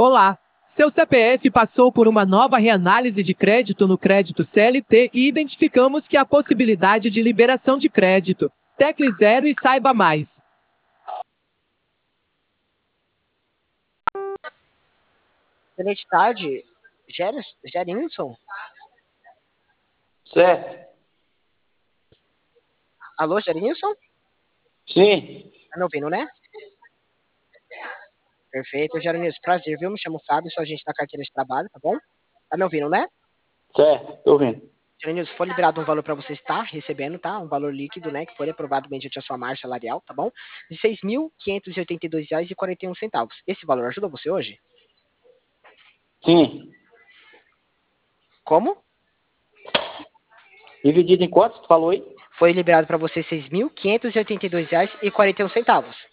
Olá! Seu CPF passou por uma nova reanálise de crédito no crédito CLT e identificamos que há possibilidade de liberação de crédito. Tecle 0 e saiba mais. Excelente tarde, Gerinson. Certo. Alô, Gerinson? Sim. Tá me ouvindo, né? Perfeito, Gerinson. Prazer, viu? Me chamo Fábio, sou agente da carteira de trabalho, tá bom? Tá me ouvindo, né? Certo, tô ouvindo. Gerinson, foi liberado um valor para você estar recebendo, tá? Um valor líquido, né? Que foi aprovado mediante a sua marcha salarial, tá bom? De R$ 6.582,41. Esse valor ajuda você hoje? Sim. Como? Dividido em quantos tu falou aí? Foi liberado para você R$ 6.582,41.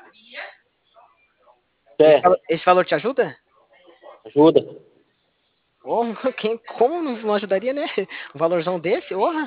Certo. Esse valor te ajuda? Ajuda. Oh, como não ajudaria, né? Um valorzão desse? Orra.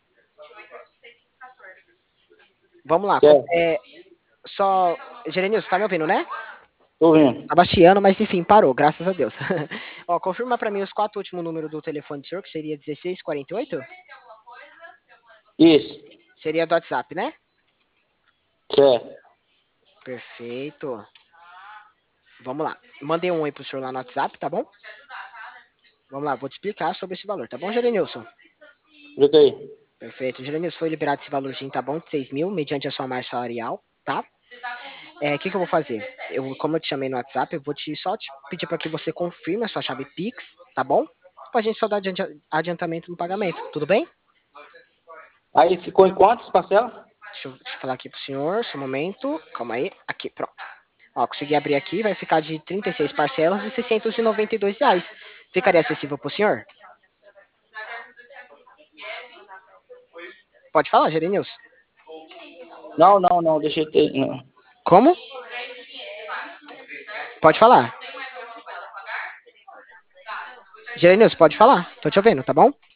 Vamos lá. Certo. Só. Gerenilson, tá me ouvindo, né? Tô ouvindo. Tava chiando, mas enfim, parou, graças a Deus. Ó, confirma pra mim os 4 últimos números do telefone do senhor, que seria 1648? Isso. Seria do WhatsApp, né? Certo. Perfeito. Vamos lá. Mandei um oi pro senhor lá no WhatsApp, tá bom? Vamos lá, vou te explicar sobre esse valor, tá bom, Gerenilson? Explica aí. Perfeito. Gerenilson, foi liberado esse valorzinho, tá bom? De 6 mil, mediante a sua marcha salarial, tá? O que eu vou fazer? Como eu te chamei no WhatsApp, eu vou só te pedir para que você confirme a sua chave Pix, tá bom? Pra gente só dar adiantamento no pagamento, tudo bem? Aí ficou em quantas parcelas? Deixa eu falar aqui pro senhor, só um momento. Calma aí. Aqui, pronto. Ó, consegui abrir aqui, vai ficar de 36 parcelas de R$ 692. Ficaria acessível pro senhor? Pode falar, Gerenilson. Não, deixa eu ter. Não. Como? Pode falar. Gerenilson, pode falar. Tô te ouvindo, tá bom?